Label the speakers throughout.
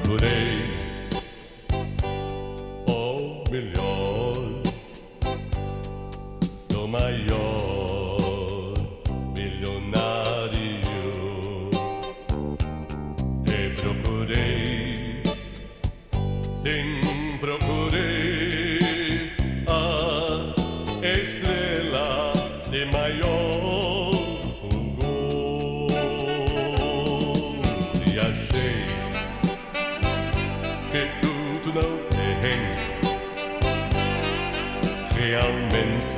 Speaker 1: procurei o melhor do maior milionário e procurei, sim, procurei a estrela de maior fulgor e achei que tudo não tem realmente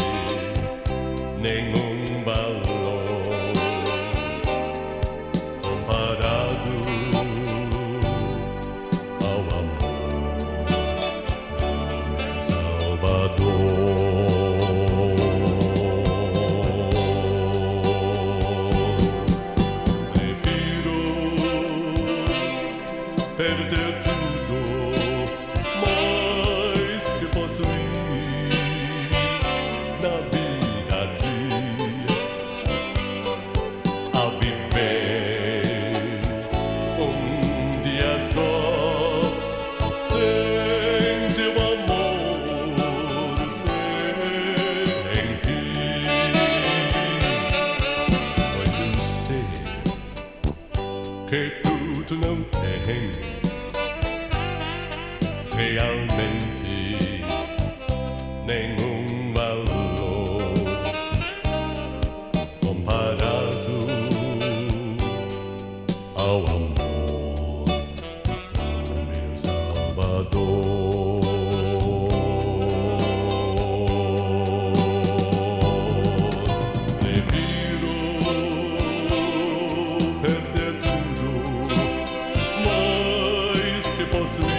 Speaker 1: nenhum valor comparado ao amor do Salvador. Prefiro perder tudo mais que possuir na vida a viver dia só sem teu amor, sem ti, pois eu sei que tudo não tem realmente nenhum valor comparado ao amor do meu Salvador. Prefiro perder tudo mais que possuir